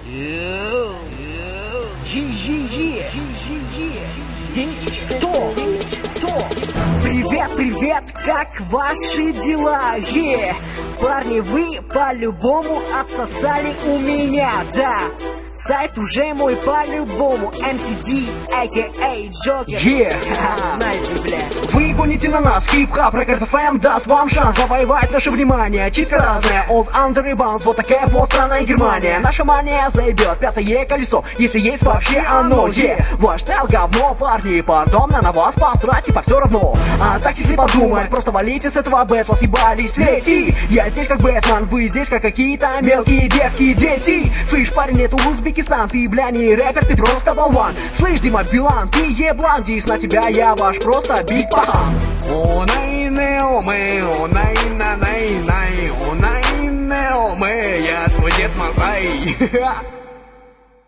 Здесь кто? Привет, привет, как ваши дела? Парни, вы по-любому отсосали у меня, да. Сайт уже мой по-любому. MCD, a.k.a. Джокер. Знаете, бля. Вы гоните на нас, хип-хап, Records FM даст вам шанс завоевать наше внимание. Читка разная, Old Under и Bounce, вот такая вот страна Германия. Наша мания заебет пятое колесо, если есть вообще оно, Ваш стайл говно, парни, пардон, на вас посрать, типа все равно. А так если подумать, просто валите с этого бэтла, съебались, лети. Я здесь как Бэтмен, вы здесь как какие-то мелкие девки, дети. Слышь, парень, это Узбекистан, ты, бля, не рэпер, ты просто болван. Слышь, Дима Билан, ты еблан, здесь на тебя я ваш просто биг пахан. О най не оме, о най на най най, о най не оме, я твой Дед Мазай.